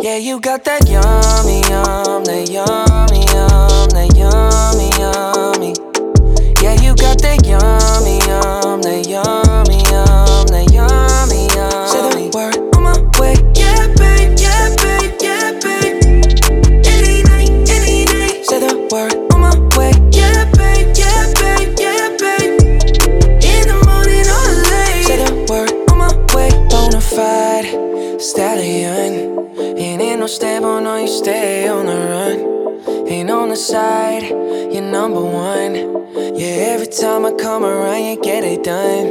Yeah, you got that yummy, that yummy, that yummy, yummy. Yeah, you got that yummy, that yummy, that yummy, yummy. Say the word on my way. Yeah, babe, yeah, babe, yeah, babe. Any night, any day. Say the word on my way. Yeah, babe, yeah, babe, yeah, babe. In the morning or late. Say the word on my way. Bonafide stallion. Ain't no stable, no, you stay on the run. Ain't on the side, you're number one. Yeah, every time I come around, you get it done.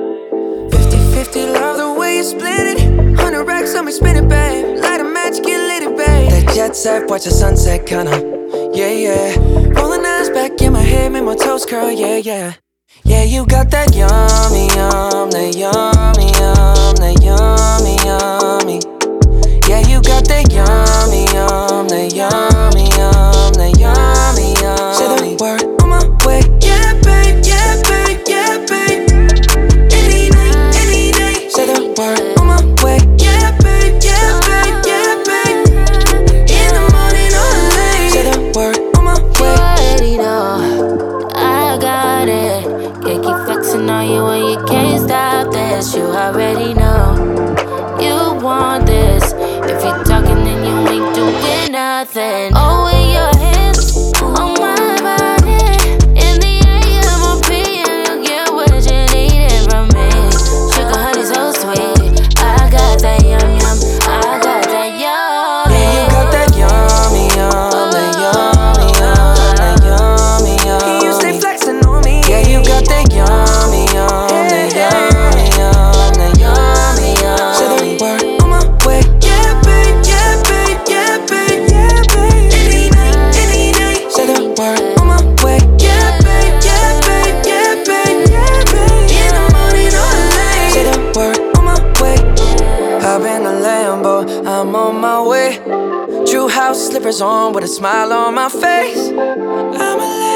50-50, love the way you split it. 100 racks on me, spin it, babe. Light a match, get lit, babe. That jet set, watch the sunset, kinda. Yeah, yeah. Rolling eyes back in my head, make my toes curl, yeah, yeah. Yeah, you got that yummy, that yummy, that yummy, yummy. Yeah, you got that yummy, that yummy, that yummy, yummy. Say the word on my way. Yeah, babe, yeah, babe, yeah, babe. Any night, any day. Say the word on my way. Yeah, babe, yeah, babe, yeah, babe. In the morning or late. Say the word on my way. You already know I got it. Can't keep flexing on you when you can't stop this. You already know you want this. If you're talking then you ain't doing nothing. Oh, with your hands on my body. In the area of my opinion, you get what you needed from me. Sugar honey so sweet. I got that yum yum. I got that yum. Yeah, you got that yummy, that yummy, that yummy, yummy. You stay flexing on me. Yeah, you got that yummy, that yummy, that yummy, yummy. Say the word on my way. Yeah, babe, yeah, babe, yeah, babe, yeah, babe. Any night, any day. Say the word on my way. Yeah, babe, yeah, babe, yeah, babe, yeah, babe. In the morning or late. Say the word on my way. Hop in the Lambo, I'm on my way. True house slippers on with a smile on my face. I'm a